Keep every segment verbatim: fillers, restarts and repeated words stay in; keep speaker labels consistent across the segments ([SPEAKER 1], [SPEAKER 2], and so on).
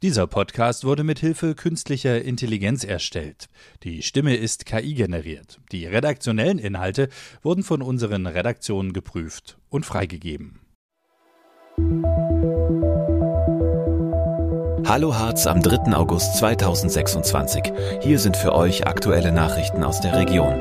[SPEAKER 1] Dieser Podcast wurde mit Hilfe künstlicher Intelligenz erstellt. Die Stimme ist K I generiert. Die redaktionellen Inhalte wurden von unseren Redaktionen geprüft und freigegeben.
[SPEAKER 2] Hallo Harz am dritten August zweitausendsechsundzwanzig. Hier sind für euch aktuelle Nachrichten aus der Region.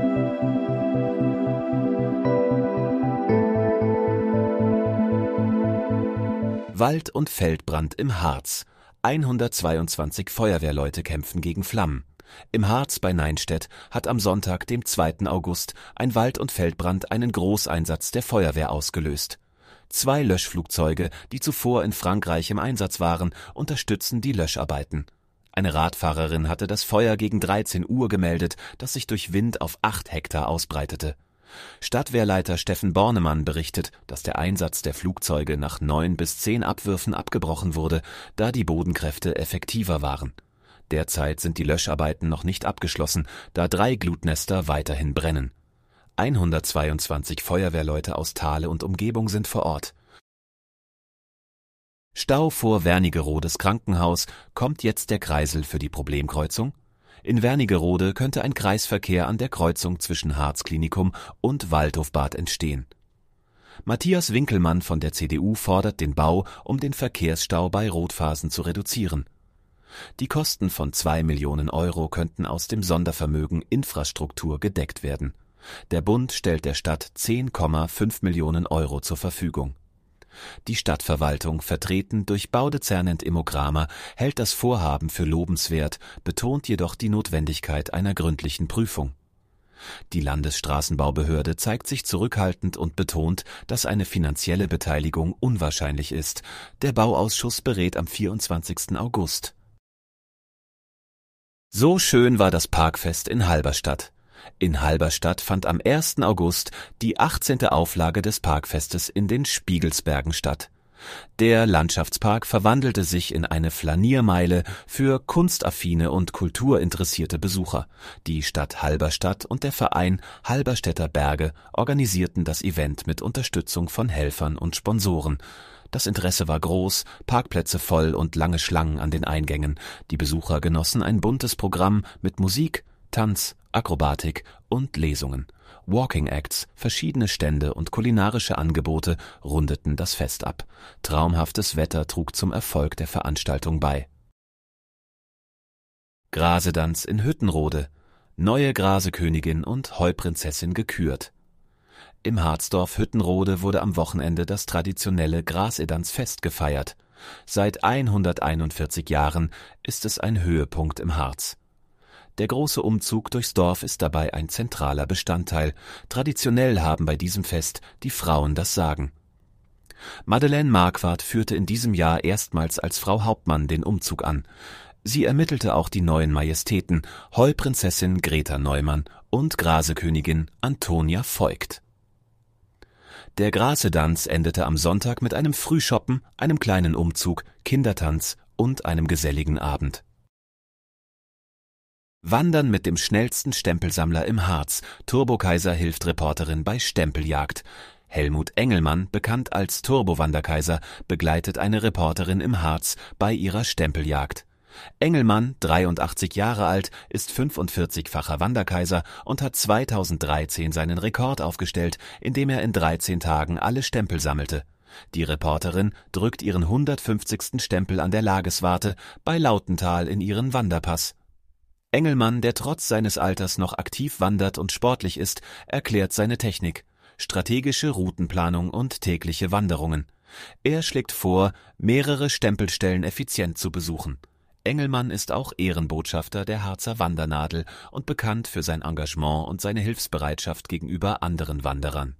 [SPEAKER 2] Wald- und Feldbrand im Harz. hundertzweiundzwanzig Feuerwehrleute kämpfen gegen Flammen. Im Harz bei Neinstedt hat am Sonntag, dem zweiten August, ein Wald- und Feldbrand einen Großeinsatz der Feuerwehr ausgelöst. Zwei Löschflugzeuge, die zuvor in Frankreich im Einsatz waren, unterstützen die Löscharbeiten. Eine Radfahrerin hatte das Feuer gegen dreizehn Uhr gemeldet, das sich durch Wind auf acht Hektar ausbreitete. Stadtwehrleiter Steffen Bornemann berichtet, dass der Einsatz der Flugzeuge nach neun bis zehn Abwürfen abgebrochen wurde, da die Bodenkräfte effektiver waren. Derzeit sind die Löscharbeiten noch nicht abgeschlossen, da drei Glutnester weiterhin brennen. hundertzweiundzwanzig Feuerwehrleute aus Thale und Umgebung sind vor Ort. Stau vor Wernigerodes Krankenhaus. Kommt jetzt der Kreisel für die Problemkreuzung? In Wernigerode könnte ein Kreisverkehr an der Kreuzung zwischen Harzklinikum und Waldhofbad entstehen. Matthias Winkelmann von der C D U fordert den Bau, um den Verkehrsstau bei Rotphasen zu reduzieren. Die Kosten von zwei Millionen Euro könnten aus dem Sondervermögen Infrastruktur gedeckt werden. Der Bund stellt der Stadt zehn Komma fünf Millionen Euro zur Verfügung. Die Stadtverwaltung, vertreten durch Baudezernent Immograma, hält das Vorhaben für lobenswert, betont jedoch die Notwendigkeit einer gründlichen Prüfung. Die Landesstraßenbaubehörde zeigt sich zurückhaltend und betont, dass eine finanzielle Beteiligung unwahrscheinlich ist. Der Bauausschuss berät am vierundzwanzigsten August. So schön war das Parkfest in Halberstadt. In Halberstadt fand am ersten August die achtzehnte Auflage des Parkfestes in den Spiegelsbergen statt. Der Landschaftspark verwandelte sich in eine Flaniermeile für kunstaffine und kulturinteressierte Besucher. Die Stadt Halberstadt und der Verein Halberstädter Berge organisierten das Event mit Unterstützung von Helfern und Sponsoren. Das Interesse war groß, Parkplätze voll und lange Schlangen an den Eingängen. Die Besucher genossen ein buntes Programm mit Musik, Tanz, Akrobatik und Lesungen. Walking Acts, verschiedene Stände und kulinarische Angebote rundeten das Fest ab. Traumhaftes Wetter trug zum Erfolg der Veranstaltung bei. Grasedanz in Hüttenrode. Neue Grasekönigin und Heuprinzessin gekürt. Im Harzdorf Hüttenrode wurde am Wochenende das traditionelle Grasedanzfest gefeiert. Seit hunderteinundvierzig Jahren ist es ein Höhepunkt im Harz. Der große Umzug durchs Dorf ist dabei ein zentraler Bestandteil. Traditionell haben bei diesem Fest die Frauen das Sagen. Madeleine Marquardt führte in diesem Jahr erstmals als Frau Hauptmann den Umzug an. Sie ermittelte auch die neuen Majestäten, Heuprinzessin Greta Neumann und Grasekönigin Antonia Voigt. Der Grasedanz endete am Sonntag mit einem Frühschoppen, einem kleinen Umzug, Kindertanz und einem geselligen Abend. Wandern mit dem schnellsten Stempelsammler im Harz. Turbokaiser hilft Reporterin bei Stempeljagd. Helmut Engelmann, bekannt als Turbo-Wanderkaiser, begleitet eine Reporterin im Harz bei ihrer Stempeljagd. Engelmann, dreiundachtzig Jahre alt, ist fünfundvierzigfacher Wanderkaiser und hat zweitausenddreizehn seinen Rekord aufgestellt, indem er in dreizehn Tagen alle Stempel sammelte. Die Reporterin drückt ihren hundertfünfzigsten Stempel an der Lageswarte bei Lautental in ihren Wanderpass. Engelmann, der trotz seines Alters noch aktiv wandert und sportlich ist, erklärt seine Technik: strategische Routenplanung und tägliche Wanderungen. Er schlägt vor, mehrere Stempelstellen effizient zu besuchen. Engelmann ist auch Ehrenbotschafter der Harzer Wandernadel und bekannt für sein Engagement und seine Hilfsbereitschaft gegenüber anderen Wanderern.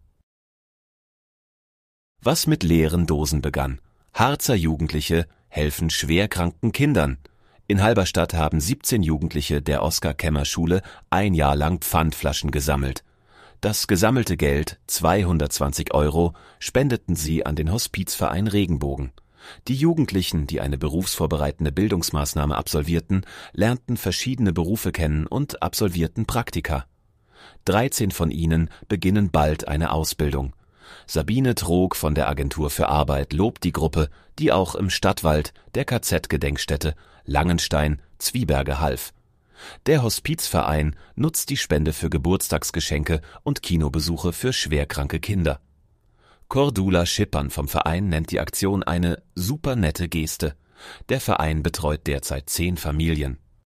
[SPEAKER 2] Was mit leeren Dosen begann. Harzer Jugendliche helfen schwerkranken Kindern. In Halberstadt haben siebzehn Jugendliche der Oskar-Kemmer-Schule ein Jahr lang Pfandflaschen gesammelt. Das gesammelte Geld, zweihundertzwanzig Euro, spendeten sie an den Hospizverein Regenbogen. Die Jugendlichen, die eine berufsvorbereitende Bildungsmaßnahme absolvierten, lernten verschiedene Berufe kennen und absolvierten Praktika. dreizehn von ihnen beginnen bald eine Ausbildung. Sabine Trog von der Agentur für Arbeit lobt die Gruppe, die auch im Stadtwald, der K Z-Gedenkstätte, Langenstein, Zwieberge half. Der Hospizverein nutzt die Spende für Geburtstagsgeschenke und Kinobesuche für schwerkranke Kinder. Cordula Schippern vom Verein nennt die Aktion eine super nette Geste. Der Verein betreut derzeit zehn Familien.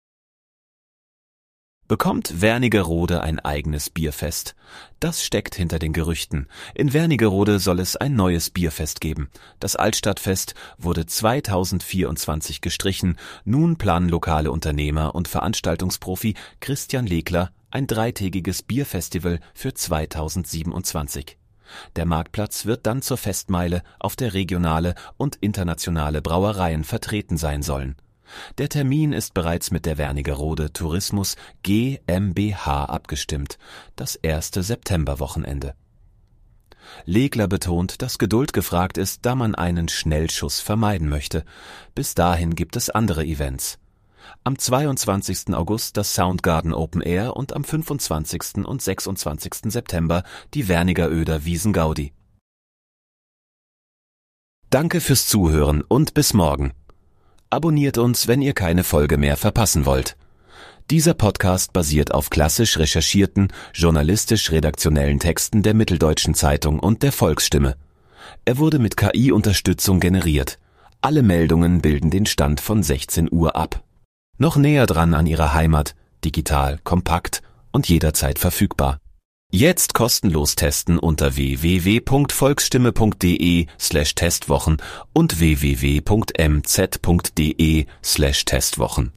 [SPEAKER 2] Bekommt Wernigerode ein eigenes Bierfest? Das steckt hinter den Gerüchten. In Wernigerode soll es ein neues Bierfest geben. Das Altstadtfest wurde zweitausendvierundzwanzig gestrichen. Nun planen lokale Unternehmer und Veranstaltungsprofi Christian Legler ein dreitägiges Bierfestival für zweitausendsiebenundzwanzig. Der Marktplatz wird dann zur Festmeile, auf der regionale und internationale Brauereien vertreten sein sollen. Der Termin ist bereits mit der Wernigerode Tourismus GmbH abgestimmt, das erste Septemberwochenende. Legler betont, dass Geduld gefragt ist, da man einen Schnellschuss vermeiden möchte. Bis dahin gibt es andere Events. Am zweiundzwanzigsten August das Soundgarden Open Air und am fünfundzwanzigsten und sechsundzwanzigsten September die Wernigeröder Wiesn-Gaudi. Danke fürs Zuhören und bis morgen. Abonniert uns, wenn ihr keine Folge mehr verpassen wollt. Dieser Podcast basiert auf klassisch recherchierten, journalistisch-redaktionellen Texten der Mitteldeutschen Zeitung und der Volksstimme. Er wurde mit K I-Unterstützung generiert. Alle Meldungen bilden den Stand von sechzehn Uhr ab. Noch näher dran an ihrer Heimat, digital, kompakt und jederzeit verfügbar. Jetzt kostenlos testen unter w w w punkt volksstimme punkt de slash testwochen und w w w punkt m z punkt de slash testwochen.